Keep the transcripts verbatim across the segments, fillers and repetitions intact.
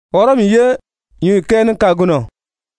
Ora mi ye yu ken kaguno.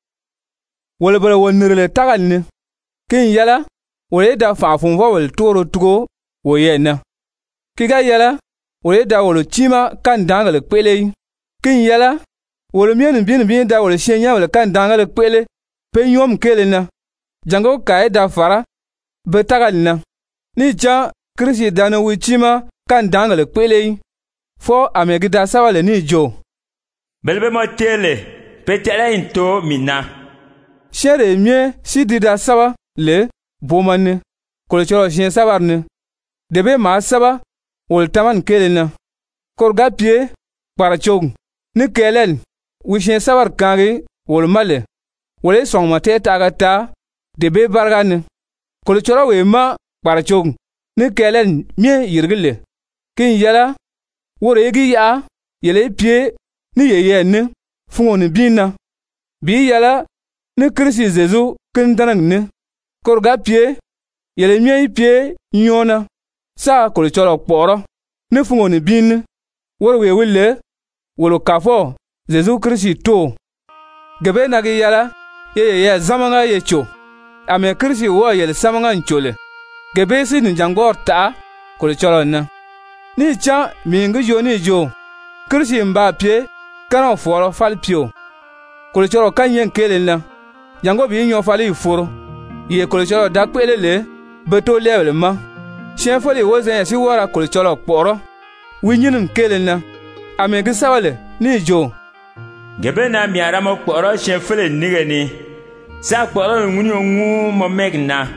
Wole bole won nirle tagal ni. Kin yala wole da fa fun wol toro tugo wo yena. Kiga yala wole da wolo chima kan dangal kwele. Kin yala wole mien bin bin da wole shenya wole kan dangal kwele. Pe yom kele na. Jango kai da fara be tagal na. Ni cha Kristi dana wi chima kan dangal kwele. Fo amegida sawale ni jo. Belbe mo tele petela into mina. Shere mie si dida sawa le bomane kolchoro shen sabarne. Debe ma saba wol taman kelena. Korga pie parachog ni kelen wi shen sabar kangi wol male. Wole song mate tagata debe bargane. Kolchoro we ma parachog ni kelen mie yirgile. Kin yala wore yegi ya yele pie ni yeye ni fungo ni bina bi yala ni Kristi Jesu kin danang ni korga pie yele mie pie nyona sa ko cholo poro ni fungo ni bin wor we wille wolo kafo Jesu Kristi to gebe na gi yala yeye ye zamanga yecho ame Kristi wo yele samanga nchole gebe si ni jangor ta ko cholo na ni cha mi ngi jo ni jo Kristi mba pie kana foro fal pio kolchoro kanyen kelena yango bi nyo fali foro ye kolchoro da kwelele beto level ma chen fali wozen si wora kolchoro poro winyin kelena amegi sawale ni jo gebe na mi ara mo poro chen fali nigeni sa poro nguni ongu mo megna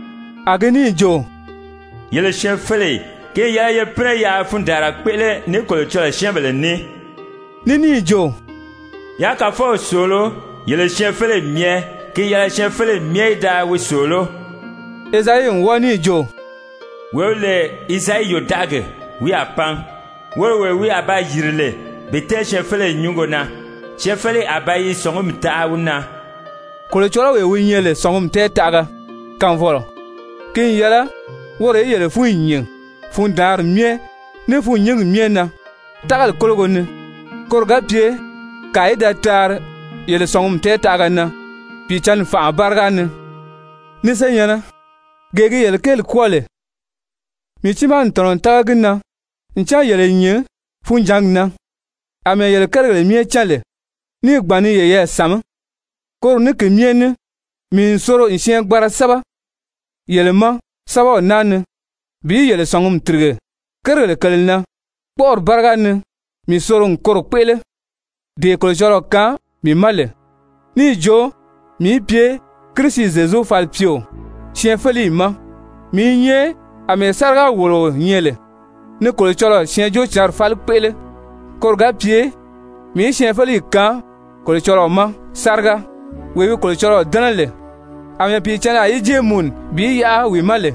ageni jo yele chen fali ke ya ye pre ya fundara kwele ni kolchoro chen bele ni Nini jo ya ka fo solo yele chefele mie ki yele chefele mie da we solo Ezai woni jo wole Isai yodag wi apan wole wi aba yirle bete chefele nyungona chefele abayi songum taawuna kole choro we winyele songum te taga kan volo kin yala wore yele fu nyin fu dar mie ne fu nyin mie na tagal kologo ne korga pie kaida tar yele songum te tagana pichan fa bargane ni senyana gege yele kel kwole mi chiman ton tagana ncha yele nye funjangna ame yele kerele mie chale ni gbani yeye sam kor ni ke miene mi soro nsien gbara saba yele ma saba nan bi yele songum trige kerele kelna por bargane mi soro nkoro kwele de kolchoro ka mi male ni jo mi pie Kristi Jesu fal pio chien feli ma mi nye ame sarga wolo nyele ni kolchoro chien jo char fal kwele korga pie mi chien feli ka kolchoro ma sarga wewi kolchoro danale ame pi chana ije mun bi ya wi male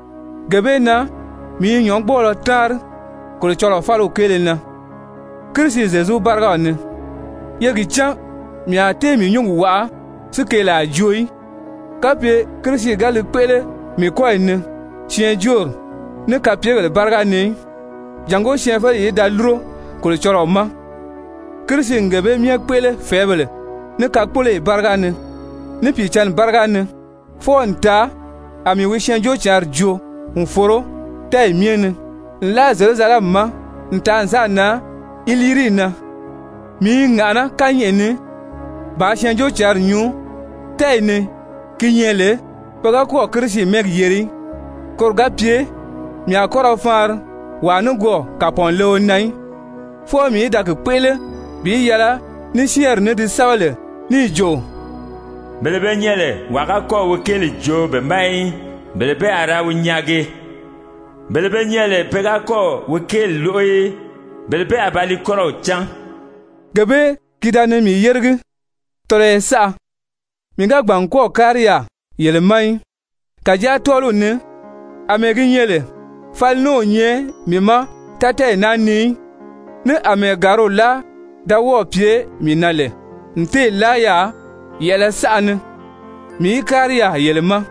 gebe na mi nyon bolo tar kolchoro fal kwele na Kristi Jesu barga ni yegi cha mi ate mi nyungu wa sikela joyi kapie Kristi gal kwele mi ko ni chien jor ne kapie gal barga ni jango chien fa yi dalro ko choro ma Kristi ngebe mi kwele febele ne ka kpole barga ni ne pi chan barga ni fo nta ami wi chien jo char jo unforo tay miene la zalzala ma nta nzana ilirina mi ngana kanyeni ba shenjo char nyu tayne kinyele paga ko Kristi meg yeri korga pie mi akora far wanu go kapon lo nai fo mi da ke pele bi yala ni shier ne di sawle ni jo belebe nyele waka ko wekele jo be mai belebe ara wunyage belebe nyele pega ko wekele loye belebe abali koro chan gabe kidane mi yergi tore sa mi ga gban ko kariya yele mai ka ja tolu ne amegi yele fal no nye mi ma tata nani ne ame garo la da wo pie mi nale nte la ya yele san mi kariya yele ma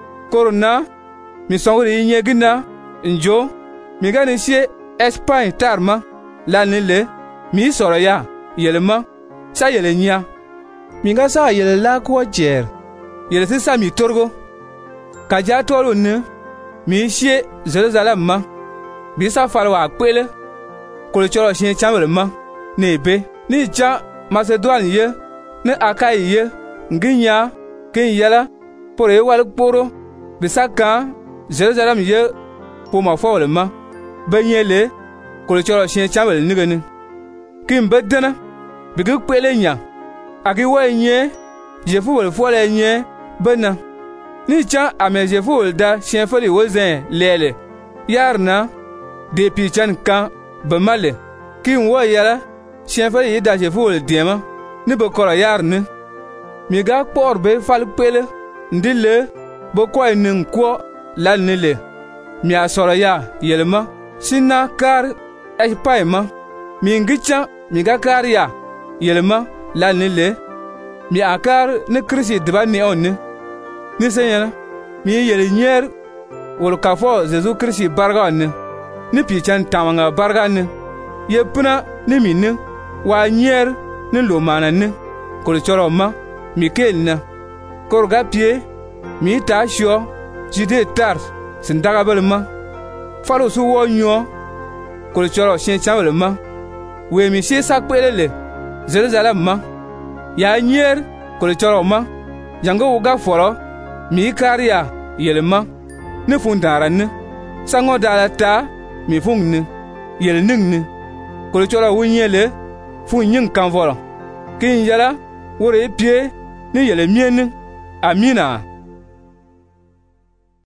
korona mi songri nyegina njo mi ga ne sie Espagne tarma la ne le mi soro ya yelema sa yele nya mi ga sa yele la ko jer yele si sa mi torgo ka ja toro ne mi shie Jerusalem ma bi sa falwa kwele ko le choro shin chamber ma ne be ni cha Macedon ye ne Akai ye nginya ken yala por e wal poro bi sa ka Jerusalem ye po ma fo le ma banyele ko le choro shin chamber ni gani kin bedena bi gu kwele nya agi wa nye jefu wal fo le nye bena ni cha ame jefu wal da shin fo le wozen lele yarna de pi chan kan bamale kin wa yala shin fo le da jefu wal dema ni bo kora yarne mi ga por be fal pele ndile bo ko nin ko lal nile mi asora ya yelma sinna kar ay paima mi ngicha mi ga kar ya yelma lal nile mi akar ne krisi dba ne onne ni senyana mi yele nyer wol kafo Jesu krisi barga onne ni pi chan tamanga barga ne yepna ni minne wa nyer ni lo manane ko le choro ma Mikel na korga pie mi ta sho jide tar sindaga belma falo su wo nyo ko le choro shin chawle ma we mi shi sakpelele Jerusalem ma ya nyer ko le choro ma jango uga foro mi karia yelma ne fundara ne sango dala ta mi fungne yel ningne ko le choro wunyele fu nyin kan volo kin yala wore pie ni yele mienne amina.